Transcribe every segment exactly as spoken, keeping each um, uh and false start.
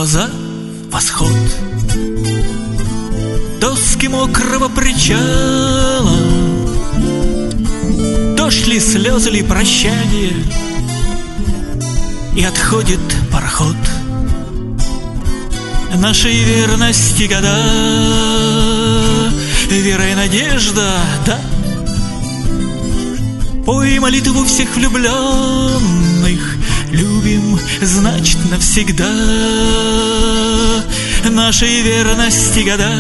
глаза — восход. Доски мокрого причала, дождь ли, слезы ли, прощание, и отходит пароход. Нашей верности года, вера и надежда, да. Пой молитву всех влюбленных, любим, значит, навсегда. Нашей верности года,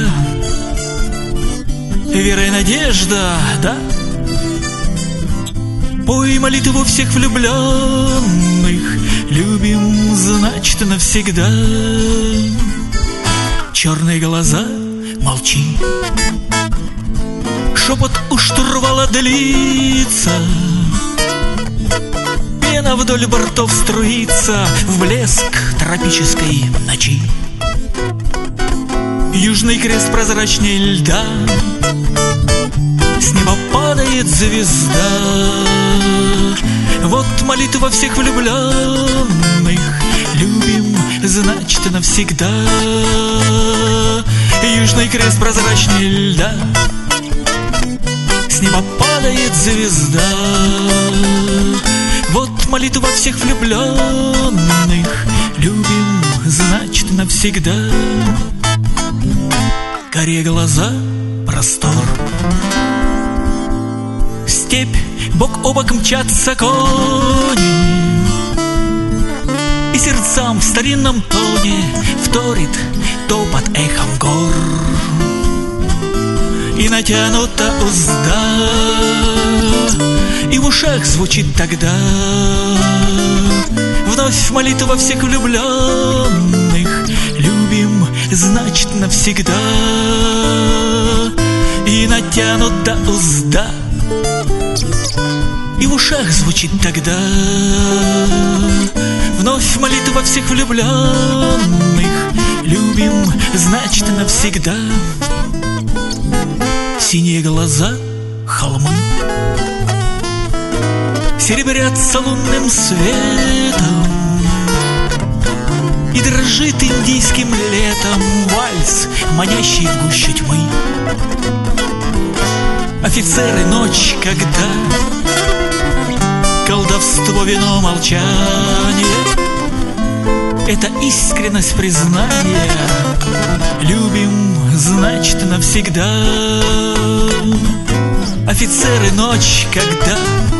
вера и надежда, да. Пой молитву всех влюбленных, любим, значит, навсегда. Черные глаза, молчи. Шепот у штурвала длится, пена вдоль бортов струится в блеск тропической ночи. Южный крест прозрачней льда, с неба падает звезда. Вот молитва всех влюбленных, любим, значит, навсегда. Южный крест прозрачней льда, с неба падает звезда. Вот молитва всех влюбленных, любим, значит, навсегда. Карие глаза, простор. Степь, бок о бок мчатся кони, и сердцам в старинном тоне вторит топот эхом гор. И натянута узда, и в ушах звучит тогда вновь молитва всех влюбленных, любим, значит, навсегда. И натянута узда, и в ушах звучит тогда вновь молитва всех влюбленных, любим, значит, навсегда. Синие глаза, холмы серебрятся лунным светом, и дрожит индийским летом вальс, манящий в гуще тьмы. Офицеры, ночь, когда колдовство, вино, молчание — это искренность признания, любим, значит, навсегда. Офицеры, ночь, когда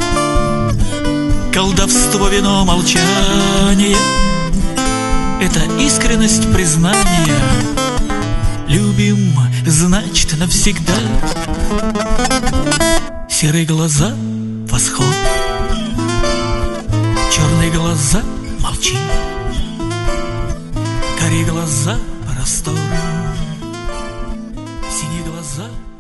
колдовство, вино, молчание — это искренность признания, любим, значит, навсегда. Серые глаза, восход. Черные глаза, молчи. Карие глаза, простор. Синие глаза,